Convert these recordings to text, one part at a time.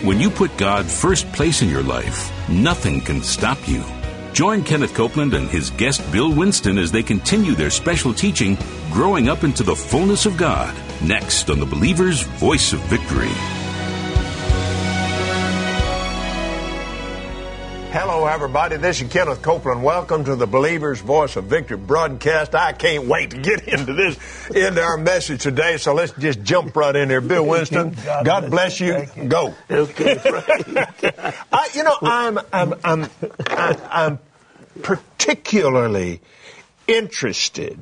When you put God first place in your life, nothing can stop you. Join Kenneth Copeland and his guest Bill Winston as they continue their special teaching, Growing Up into the Fullness of God, next on the Believer's Voice of Victory. Hello, everybody. This is Kenneth Copeland. Welcome to the Believer's Voice of Victory broadcast. I can't wait to get into our message today. So let's just jump right in there. Bill Winston, God bless you. Go. Okay. I'm particularly interested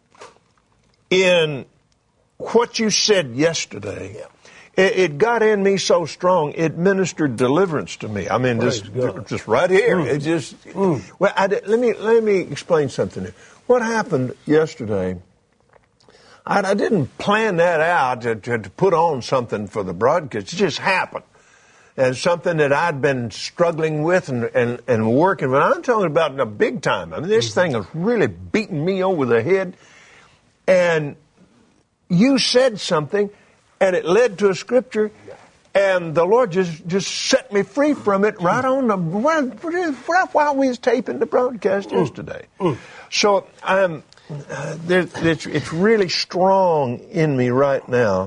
in what you said yesterday. It got in me so strong, it ministered deliverance to me. I mean, just right here. It just. Well, let me explain something here. What happened yesterday? I didn't plan that out to put on something for the broadcast. It just happened, and something that I'd been struggling with and working with. I'm talking about in a big time. I mean, this thing is really beating me over the head. And you said something. And it led to a scripture, and the Lord just set me free from it right on the while we was taping the broadcast yesterday. So it's really strong in me right now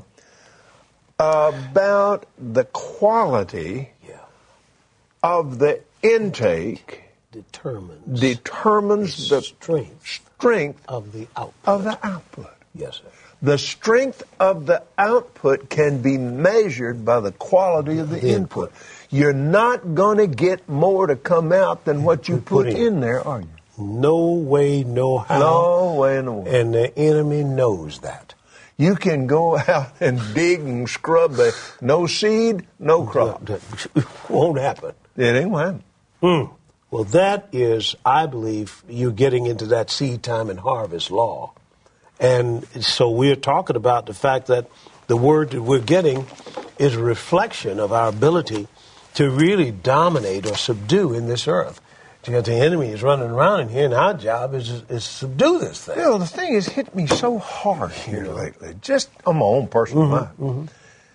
about the quality of the intake determines the strength of the output. Yes, sir. The strength of the output can be measured by the quality of the input. You're not going to get more to come out than what you put in there, are you? No way, no how. No way, no way. And the enemy knows that. You can go out and dig and scrub, no seed, no crop. Won't happen. It ain't happen. Well, that is, I believe, you're getting into that seed time and harvest law. And so we're talking about the fact that the word that we're getting is a reflection of our ability to really dominate or subdue in this earth. Because the enemy is running around in here, and our job is to subdue this thing. You know, the thing has hit me so hard here lately, just on my own personal mind.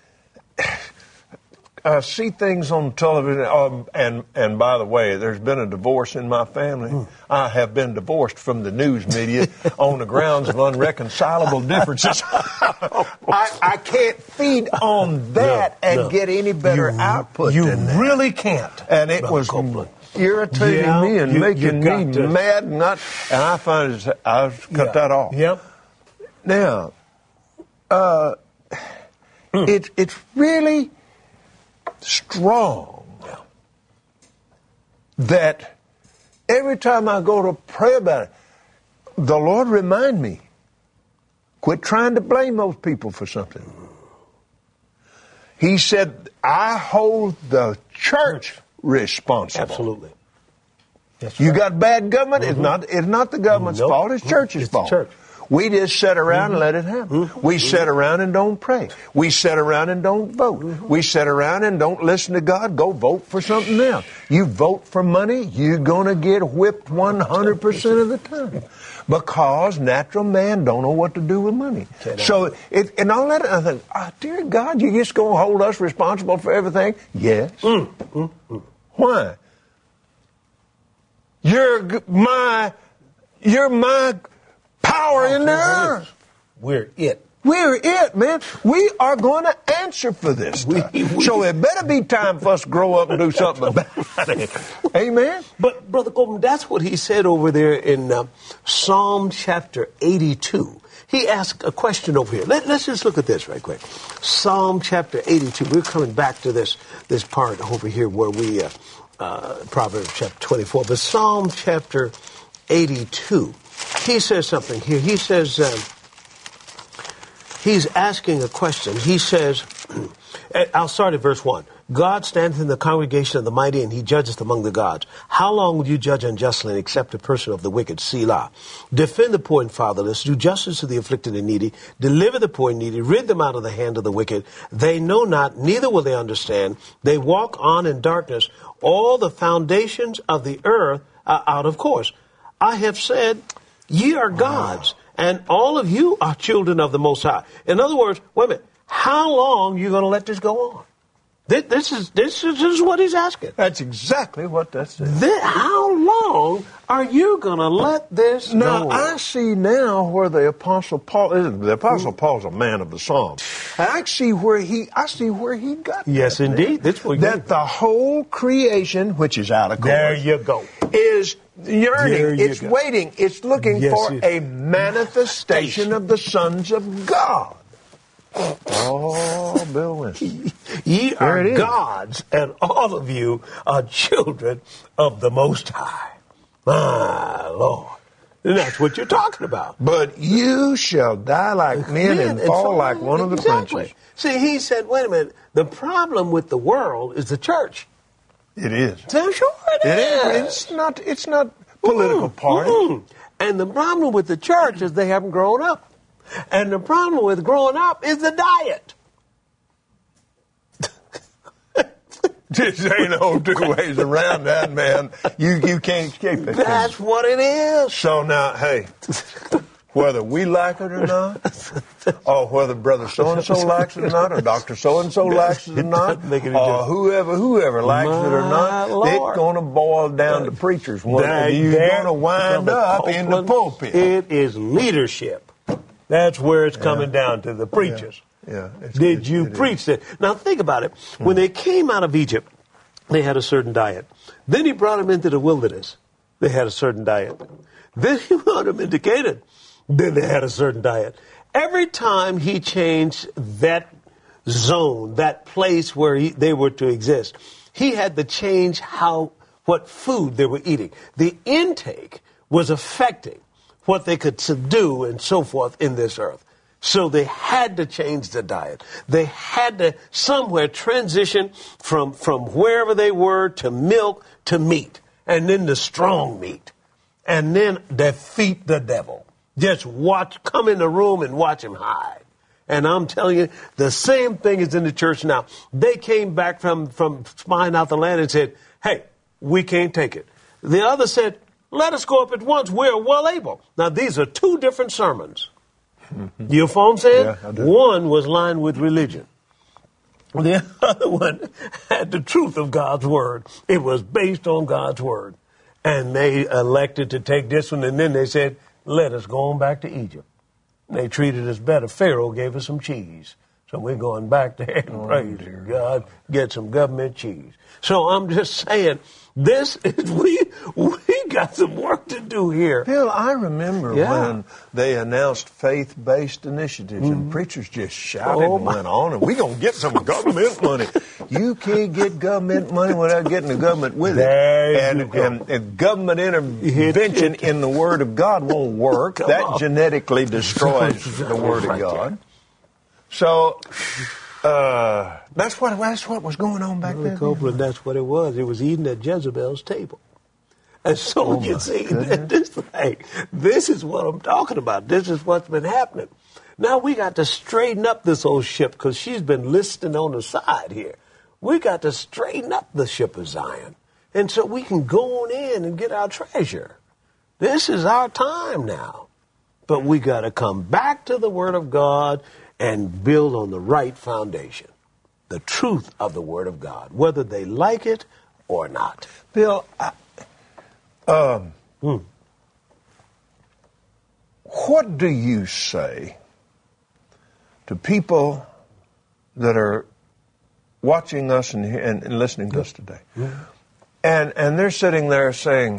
I see things on television, and by the way, there's been a divorce in my family. I have been divorced from the news media on the grounds of unreconcilable differences. I can't feed on that and get any better output than that. You really can't. And it was irritating me and making me mad, and I find I've cut that off. Now, it's really strong that every time I go to pray about it, the Lord remind me, quit trying to blame those people for something. He said, I hold the church responsible. Absolutely. That's you right. got bad government, it's not the government's fault, it's church's fault. Church. We just sit around and let it happen. We sit around and don't pray. We sit around and don't vote. We sit around and don't listen to God. Go vote for something else. You vote for money, you're going to get whipped 100% of the time. Because natural man don't know what to do with money. So, and all that, I think, dear God, you just going to hold us responsible for everything? Yes. Why? You're my power in the earth. We're it. We're it, man. We are going to answer for this stuff. So it better be time for us to grow up and do something about it. Amen? But, Brother Coleman, that's what he said over there in Psalm chapter 82. He asked a question over here. Let's just look at this right quick. Psalm chapter 82. We're coming back to this part over here where we, Proverbs chapter 24. But Psalm chapter 82. He says something here. He says, he's asking a question. He says, I'll start at verse 1. God standeth in the congregation of the mighty, and he judgeth among the gods. How long will you judge unjustly and accept the person of the wicked? Selah. Defend the poor and fatherless. Do justice to the afflicted and needy. Deliver the poor and needy. Rid them out of the hand of the wicked. They know not, neither will they understand. They walk on in darkness. All the foundations of the earth are out of course. I have said, ye are gods, and all of you are children of the Most High. In other words, wait a minute, how long are you going to let this go on? This is what he's asking. That's exactly what that says. How long are you going to let this go? Now, I see now where the Apostle Paul's a man of the Psalms. I see where he got Yes, that. indeed. That's what that the whole creation, which is out of course. There you go. Is yearning. It's go. waiting. It's looking Yes, for a manifestation of the sons of God. Oh, Bill Winston. Ye are gods, and all of you are children of the Most High. My Lord. And that's what you're talking about. But you shall die like men and fall like one of the princes. See, he said, wait a minute, the problem with the world is the church. It is. So sure it is. It's not political party. And the problem with the church is they haven't grown up. And the problem with growing up is the diet. Just ain't no two ways around that, man. You can't escape it. That's what it is. So now, hey, whether we like it or not, or whether Brother so-and-so likes it or not, or Dr. so-and-so likes it or not, or whoever likes it or not, it's going to boil down to preachers. You're going to wind up in the pulpit. It is leadership. That's where it's coming down to the preachers. Yeah. Did you preach it? Now think about it. When they came out of Egypt, they had a certain diet. Then he brought them into the wilderness. They had a certain diet. Then he brought them into Canaan. Then they had a certain diet. Every time he changed that zone, that place where they were to exist, he had to change what food they were eating. The intake was affecting what they could subdue and so forth in this earth. So they had to change the diet. They had to somewhere transition from wherever they were to milk to meat, and then to strong meat, and then defeat the devil. Just come in the room and watch him hide. And I'm telling you, the same thing is in the church now. They came back from spying out the land and said, hey, we can't take it. The other said, let us go up at once. We're well able. Now, these are two different sermons. You follow what I'm saying? Yeah, I do. One was lined with religion. The other one had the truth of God's word. It was based on God's word. And they elected to take this one, and then they said, let us go on back to Egypt. They treated us better. Pharaoh gave us some cheese. So we're going back there and praise God, get some government cheese. So I'm just saying, we got some work to do here. Bill, I remember when they announced faith-based initiatives and preachers just shouted and went on, and we're going to get some government money. You can't get government money without getting the government with it. And government intervention in the Word of God won't work. That genetically destroys the Word of God. So that's what was going on back then. Copeland, that's what it was. It was eating at Jezebel's table. And so you see, this is what I'm talking about. This is what's been happening. Now we got to straighten up this old ship because she's been listing on the side here. We got to straighten up the ship of Zion. And so we can go on in and get our treasure. This is our time now. But we got to come back to the Word of God and build on the right foundation, the truth of the Word of God, whether they like it or not. Bill, what do you say to people that are watching us and listening to us today? And they're sitting there saying,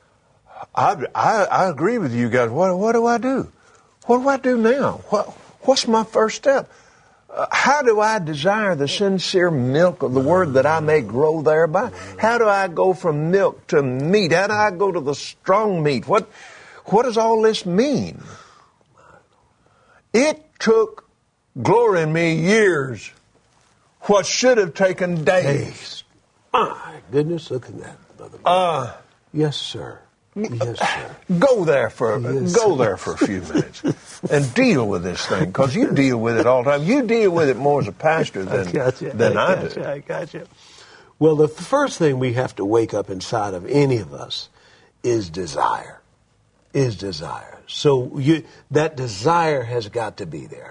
I agree with you guys. What do I do? What do I do now? What's my first step? How do I desire the sincere milk of the Word that I may grow thereby? How do I go from milk to meat? How do I go to the strong meat? What does all this mean? It took Glory in me years. What should have taken days. My goodness, look at that, Brother. Yes, sir. Yes, sir. Go there for a few minutes and deal with this thing, because you deal with it all the time. You deal with it more as a pastor than I do. I got you. Well, the first thing we have to wake up inside of any of us is desire. So that desire has got to be there.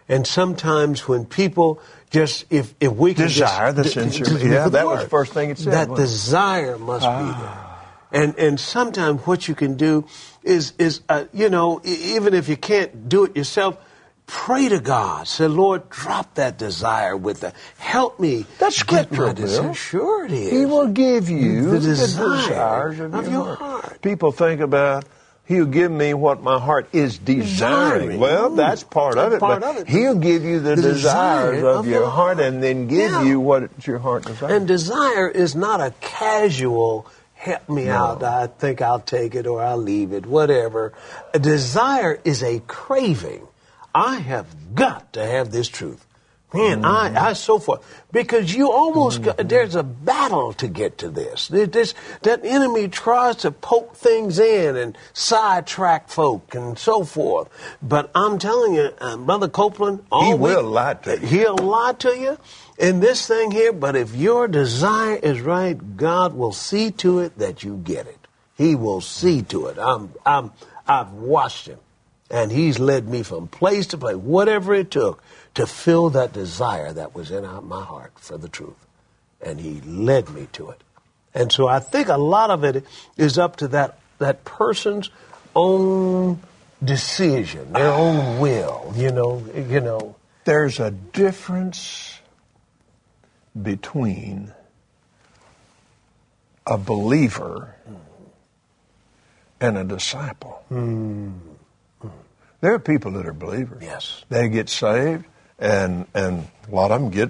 And sometimes when people just, if we can desire the sincerity. Yeah, that was the first thing it said. That desire must be there. And sometimes what you can do is even if you can't do it yourself, pray to God. Say, Lord, drop that desire with the, help me. That's scriptural, Bill. Sure it is. He will give you the desires of your heart. People think about, He'll give me what my heart is desiring. Well, that's part of it. But He'll give you the desires of your heart and then give you what your heart desires. And desire is not a casual, help me out, I think I'll take it or I'll leave it, whatever. A desire is a craving. I have got to have this truth. Man, I so forth. Because you almost, there's a battle to get to this. That enemy tries to poke things in and sidetrack folk and so forth. But I'm telling you, Brother Copeland, he will lie to you. He'll lie to you in this thing here. But if your desire is right, God will see to it that you get it. He will see to it. I've watched Him. And He's led me from place to place, whatever it took, to fill that desire that was in my heart for the truth. And He led me to it. And so I think a lot of it is up to that person's own decision, their own will, you know. There's a difference between a believer and a disciple. There are people that are believers. Yes. They get saved, and a lot of them get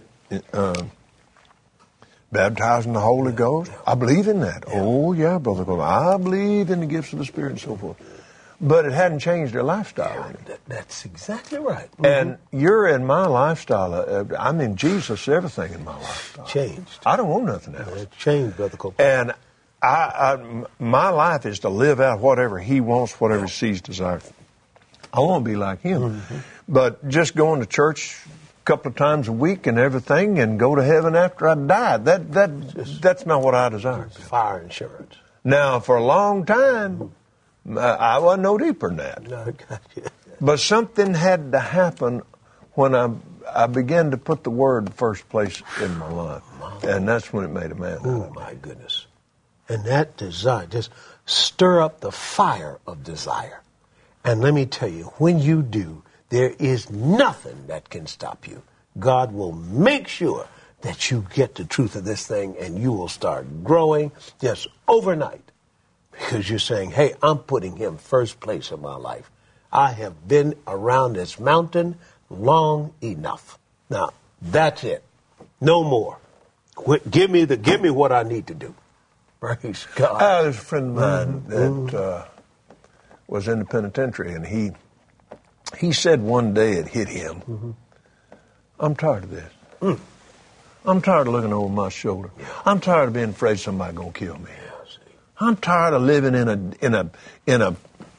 baptized in the Holy Ghost. I believe in that. Yeah. Oh, yeah, Brother Coleman. I believe in the gifts of the Spirit and so forth. But it hadn't changed their lifestyle. That's exactly right. And you're in my lifestyle. I'm in Jesus, everything in my lifestyle. Changed. I don't want nothing else. It changed, Brother Copeland. And my life is to live out whatever He wants, whatever He sees desired. I want to be like Him. But just going to church a couple of times a week and everything and go to heaven after I die, that's not what I desire. Fire insurance. Now, for a long time, I wasn't no deeper than that. No, but something had to happen when I began to put the Word first place in my life. And that's when it made a man. Oh, my goodness. And that desire, just stir up the fire of desire. And let me tell you, when you do, there is nothing that can stop you. God will make sure that you get the truth of this thing and you will start growing just overnight. Because you're saying, hey, I'm putting Him first place in my life. I have been around this mountain long enough. Now, that's it. No more. Give me what I need to do. Praise God. There's a friend of mine that was in the penitentiary, and he said one day it hit him, I'm tired of this. I'm tired of looking over my shoulder. I'm tired of being afraid somebody's going to kill me. I'm tired of living in a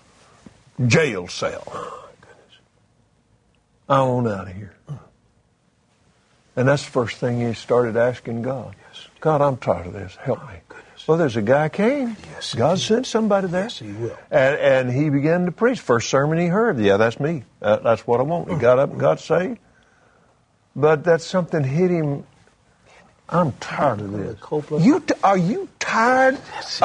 jail cell. Oh, goodness. I want out of here. And that's the first thing he started asking God. Yes. God, I'm tired of this. Help me. Well, there's a guy came. Yes, God sent somebody there. Yes, He will. And he began to preach. First sermon he heard, yeah, that's me. That's what I want. He got up and got saved. But that something hit him. I'm tired of this. Are you tired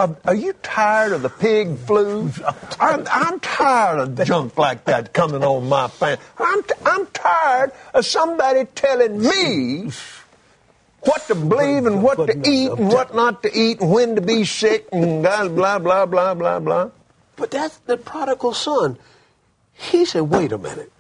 of the pig flu? I'm tired of junk like that coming on my family. I'm tired of somebody telling me what to believe and what to eat and what not to eat and when to be sick and blah, blah, blah, blah, blah. But that's the prodigal son. He said, wait a minute.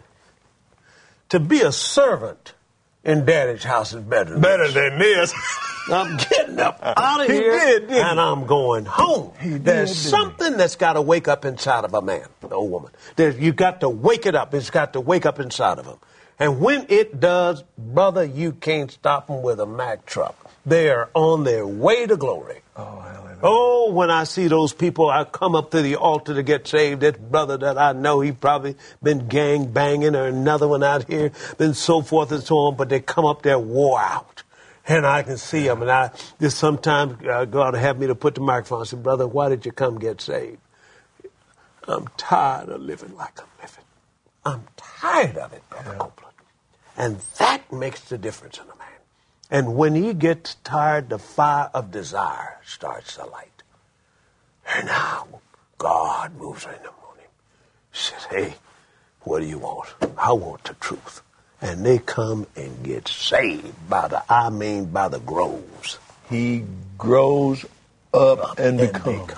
To be a servant in Daddy's house is better than this. I'm getting up out of here and I'm going home. There's something that's got to wake up inside of a man, a woman. You got to wake it up. It's got to wake up inside of them. And when it does, brother, you can't stop them with a Mack truck. They are on their way to glory. Oh, hallelujah. Oh, when I see those people, I come up to the altar to get saved. This brother that I know, he probably been gang banging, or another one out here, been so forth and so on, but they come up there wore out. And I can see them. And I just sometimes God have me to put the microphone and say, brother, why did you come get saved? I'm tired of living like I'm living. I'm tired of it, Brother Copeland. And that makes the difference in a man. And when he gets tired, the fire of desire starts to light. And now God moves in the morning. He says, hey, what do you want? I want the truth. And they come and get saved by the groves. He grows up and becomes.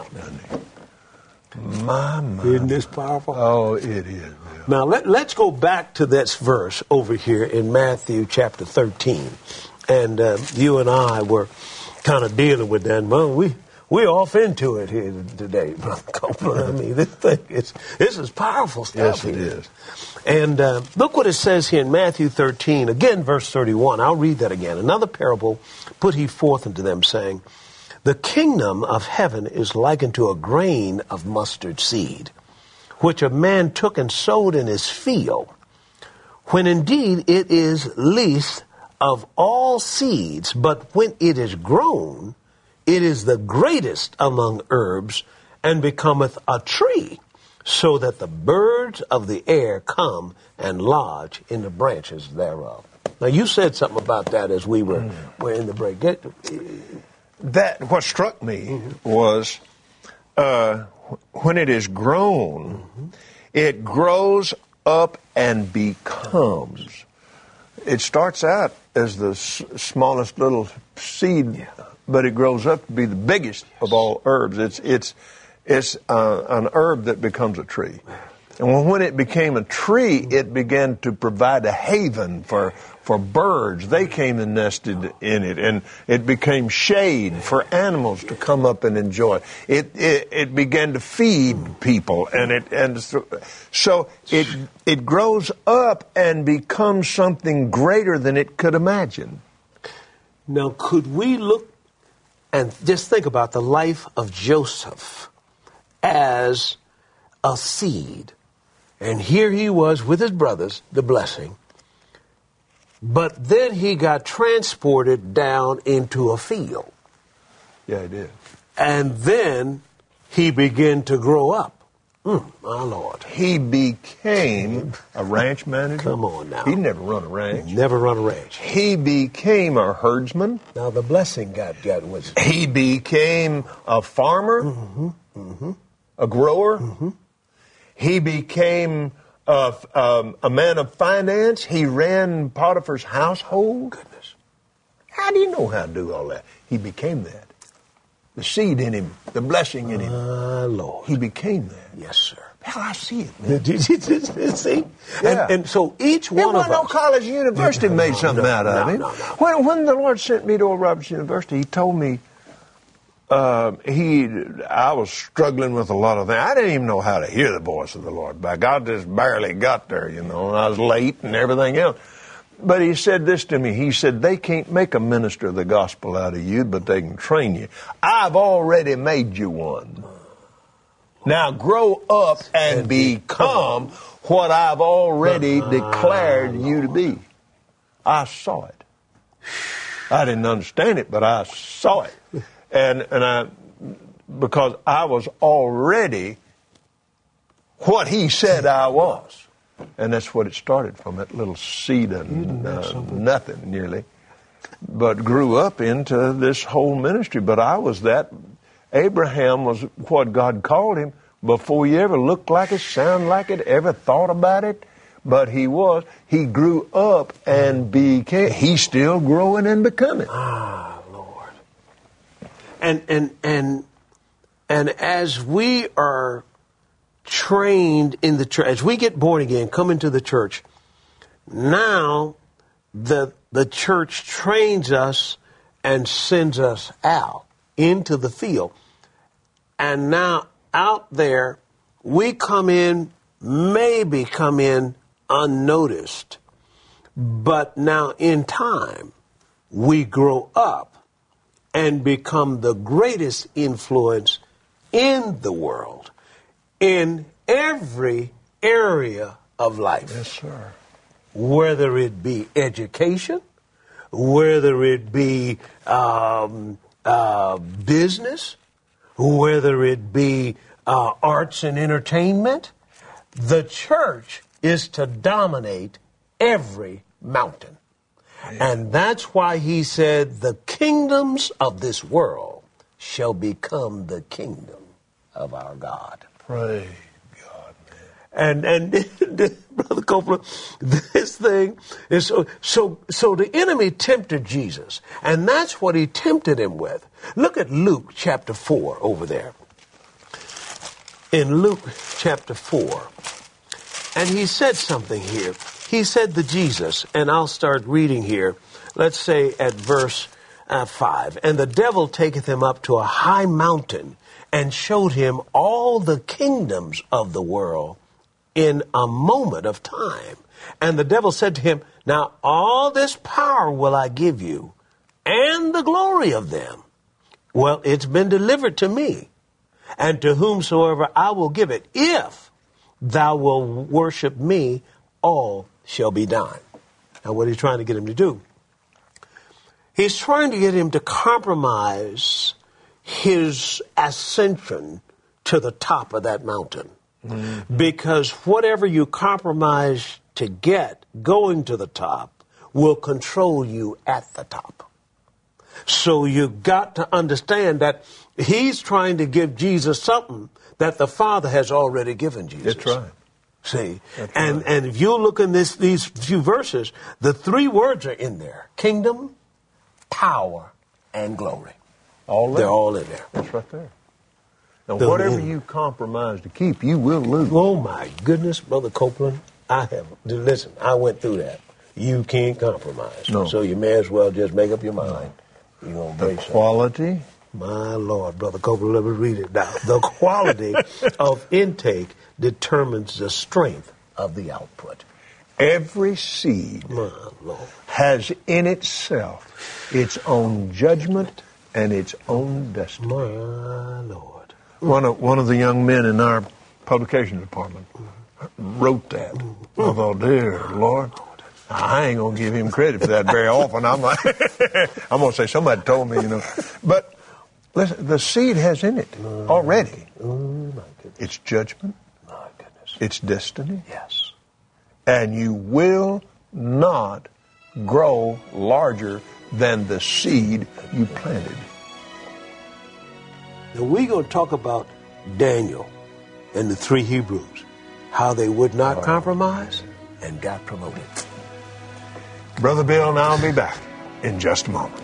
My. Isn't this powerful? Oh, it is. Yeah. Now, let's go back to this verse over here in Matthew chapter 13. And you and I were kind of dealing with that. Well, we're off into it here today, Brother Copeland. I mean, this is powerful stuff. Yes, it is. And look what it says here in Matthew 13, again, verse 31. I'll read that again. Another parable put he forth unto them, saying, the kingdom of heaven is likened to a grain of mustard seed, which a man took and sowed in his field, when indeed it is least of all seeds, but when it is grown, it is the greatest among herbs, and becometh a tree, so that the birds of the air come and lodge in the branches thereof. Now, you said something about that as we were in the break. What struck me was when it is grown, it grows up and becomes. It starts out as the smallest little seed, but it grows up to be the biggest of all herbs. It's an herb that becomes a tree. And when it became a tree, it began to provide a haven for birds. They came and nested in it, and it became shade for animals to come up and enjoy. It began to feed people, so it grows up and becomes something greater than it could imagine. Now, could we look and just think about the life of Joseph as a seed? And here he was with his brothers, the blessing. But then he got transported down into a field. Yeah, he did. And then he began to grow up. My Lord. He became a ranch manager. Come on now. He never run a ranch. Never run a ranch. He became a herdsman. Now the blessing got with him. He became a farmer, a grower. He became a man of finance. He ran Potiphar's household. Goodness. How do you know how to do all that? He became that. The seed in him, the blessing in him. Lord. He became that. Yes, sir. Hell, I see it, man. Did you see? Yeah. And so each one of us. No college or university made something out of him. No. When the Lord sent me to Oral Roberts University, He told me I was struggling with a lot of things. I didn't even know how to hear the voice of the Lord. By God, just barely got there, and I was late and everything else. But He said this to me. He said, they can't make a minister of the gospel out of you, but they can train you. I've already made you one. Now grow up and become what I've already declared you to be. I saw it. I didn't understand it, but I saw it. Because I was already what He said I was. And that's what it started from, that little seed of nothing nearly, but grew up into this whole ministry. But I was that. Abraham was what God called him before he ever looked like it, sounded like it, ever thought about it. But he was. He grew up and became. He's still growing and becoming. Lord. And as we are trained in the church, as we get born again, come into the church, now the church trains us and sends us out into the field. And now out there, we maybe come in unnoticed, but now in time, we grow up and become the greatest influence in the world, in every area of life. Yes, sir. Whether it be education, whether it be business, whether it be arts and entertainment, the church is to dominate every mountain. And that's why he said the kingdoms of this world shall become the kingdom of our God. Praise God, man. And Brother Copeland, this thing is so the enemy tempted Jesus, and that's what he tempted him with. Look at Luke chapter 4 over there. In Luke chapter 4, and he said something here. He said to Jesus, and I'll start reading here, let's say at verse 5, and the devil taketh him up to a high mountain and showed him all the kingdoms of the world in a moment of time. And the devil said to him, now all this power will I give you, and the glory of them. Well, it's been delivered to me, and to whomsoever I will give it, if thou wilt worship me, all shall be done. Now, what are you trying to get him to do? He's trying to get him to compromise his ascension to the top of that mountain. Mm-hmm. Because whatever you compromise to get going to the top will control you at the top. So you've got to understand that he's trying to give Jesus something that the Father has already given Jesus. That's right. See, That's and right. and if you look in these few verses, the three words are in there: kingdom, power, and glory. They're all in there. That's right there. Now, whatever you compromise to keep, you will lose. Oh my goodness, Brother Copeland, listen, I went through that. You can't compromise. No. So you may as well just make up your mind. You're going to The quality. My Lord, Brother Copeland, let me read it now. The quality of intake determines the strength of the output. Every seed has in itself its own judgment and its own destiny. My Lord. One of the young men in our publication department wrote that. I thought, dear Lord, I ain't going to give him credit for that very often. I'm like, I'm going to say somebody told me, But listen, the seed has in it already its judgment, its destiny. Yes. And you will not grow larger than the seed you planted. Now we're going to talk about Daniel and the three Hebrews, how they would not compromise and got promoted. Brother Bill and I'll be back in just a moment.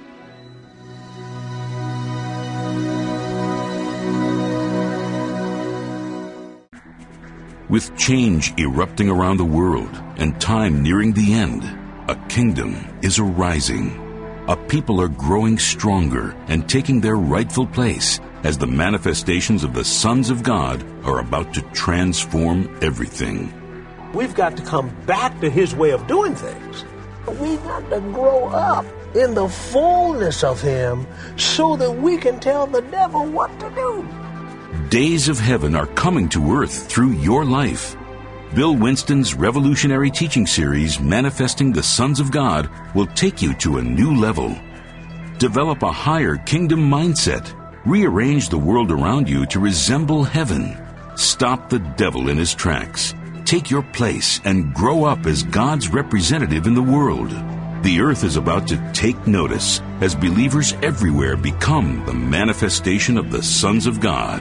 With change erupting around the world and time nearing the end, a kingdom is arising. A people are growing stronger and taking their rightful place as the manifestations of the sons of God are about to transform everything. We've got to come back to his way of doing things. We've got to grow up in the fullness of him so that we can tell the devil what to do. Days of heaven are coming to earth through your life. Bill Winston's revolutionary teaching series, Manifesting the Sons of God, will take you to a new level. Develop a higher kingdom mindset. Rearrange the world around you to resemble heaven. Stop the devil in his tracks. Take your place and grow up as God's representative in the world. The earth is about to take notice as believers everywhere become the manifestation of the sons of God.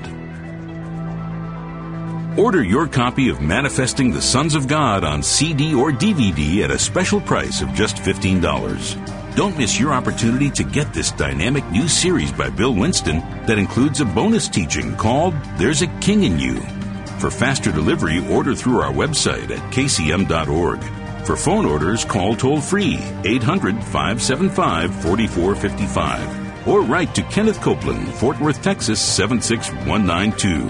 Order your copy of Manifesting the Sons of God on CD or DVD at a special price of just $15. Don't miss your opportunity to get this dynamic new series by Bill Winston that includes a bonus teaching called There's a King in You. For faster delivery, order through our website at kcm.org. For phone orders, call toll-free 800-575-4455 or write to Kenneth Copeland, Fort Worth, Texas 76192.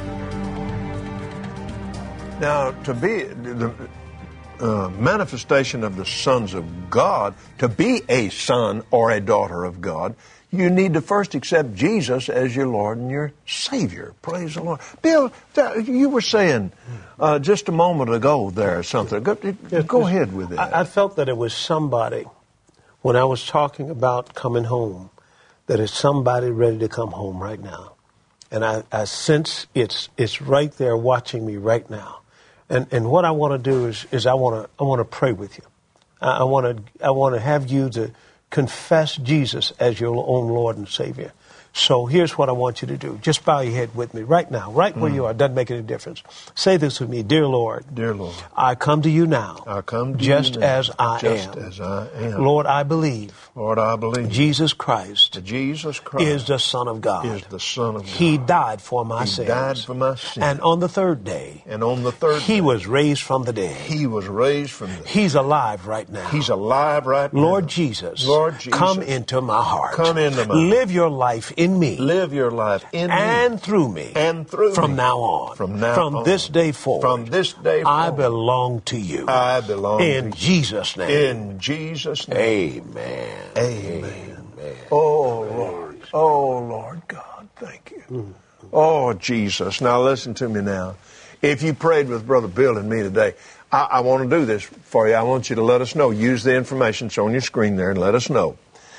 Now, to be the manifestation of the sons of God, to be a son or a daughter of God, you need to first accept Jesus as your Lord and your Savior. Praise the Lord. Bill, you were saying just a moment ago there something. Go ahead with it. I felt that it was somebody, when I was talking about coming home, that it's somebody ready to come home right now. And I sense it's right there watching me right now. And what I want to do is I want to pray with you. I want to have you to confess Jesus as your own Lord and Savior. So here's what I want you to do. Just bow your head with me right now, right where you are. It doesn't make any difference. Say this with me. Dear Lord. Dear Lord. I come to you now. I come to just you now, as I just am. as I am. Lord, I believe. Lord, I believe. Jesus Christ. Jesus Christ is the Son of God. Is the Son of God. He died for my sins. He died for my sins. And on the third day. And on the third He day, was raised from the dead. He was raised from the dead. He's alive right now. He's alive right now. Lord Jesus. Lord Jesus. Come into my heart. Come into my heart. Live your life in me. Live your life in me. And through me. And through me. From now on. From this day forward. From this day forward. I belong to you. I belong to you. In Jesus' name. In Jesus' name. Amen. Amen. Oh, Lord. Oh, Lord God. Thank you. Oh, Jesus. Now listen to me now. If you prayed with Brother Bill and me today, I want to do this for you. I want you to let us know. Use the information that's on your screen there and let us know.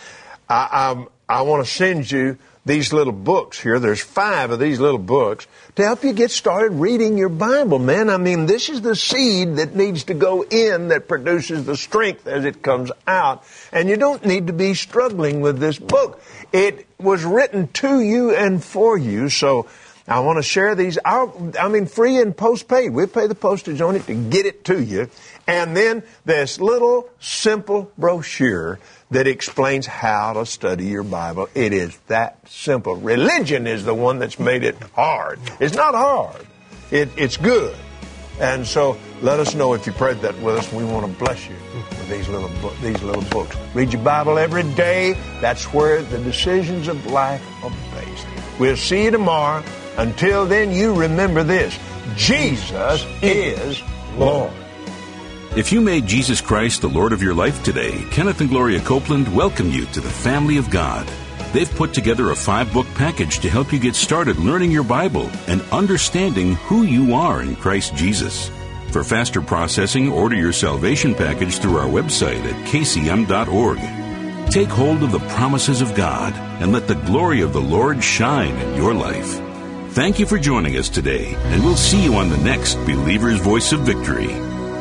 I want to send you these little books here. There's 5 of these little books to help you get started reading your Bible, man. I mean, this is the seed that needs to go in that produces the strength as it comes out. And you don't need to be struggling with this book. It was written to you and for you. So I want to share these. Free and postpaid. We pay the postage on it to get it to you. And then this little simple brochure that explains how to study your Bible. It is that simple. Religion is the one that's made it hard. It's not hard. It's good. And so let us know if you prayed that with us. We want to bless you with these little books. Read your Bible every day. That's where the decisions of life are based. We'll see you tomorrow. Until then, you remember this. Jesus is Lord. If you made Jesus Christ the Lord of your life today, Kenneth and Gloria Copeland welcome you to the family of God. They've put together a 5-book package to help you get started learning your Bible and understanding who you are in Christ Jesus. For faster processing, order your salvation package through our website at kcm.org. Take hold of the promises of God and let the glory of the Lord shine in your life. Thank you for joining us today, and we'll see you on the next Believer's Voice of Victory.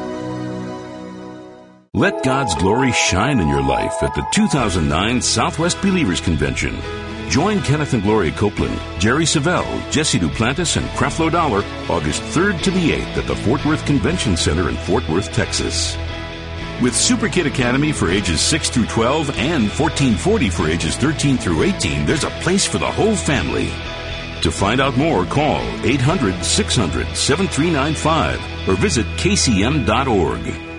Let God's glory shine in your life at the 2009 Southwest Believers Convention. Join Kenneth and Gloria Copeland, Jerry Savelle, Jesse Duplantis, and Creflo Dollar August 3rd to the 8th at the Fort Worth Convention Center in Fort Worth, Texas. With Super Kid Academy for ages 6 through 12 and 1440 for ages 13 through 18, there's a place for the whole family. To find out more, call 800-600-7395 or visit kcm.org.